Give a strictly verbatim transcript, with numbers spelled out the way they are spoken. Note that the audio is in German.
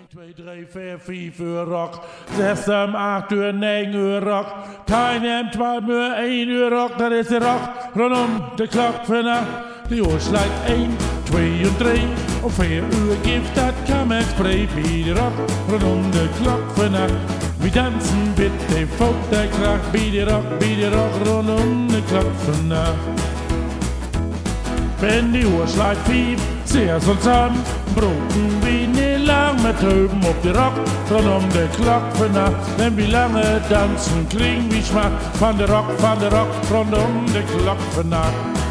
twee, drie, vier, vijf uur rock. zes uur, acht uur, negen uur rock. tien uur, twaalf uur, één uur rock. Dat is de rock rondom de klok vannacht. De uur slaat één, twee en drie. Om vier uur gift dat kamerspray. Bij de rock rondom de klok vannacht. We dansen met de fotograaf. Bij de rock, bij de rock rondom de klok vannacht. Wenn die Uhr schlägt fünf, sehr zusammen, broken wie nie lang mit Töben auf die Rock, rundum der Glock vannacht. Wenn wir lange tanzen, klingen wie Schmack, von der Rock, von der Rock, rundum der Glock vannacht.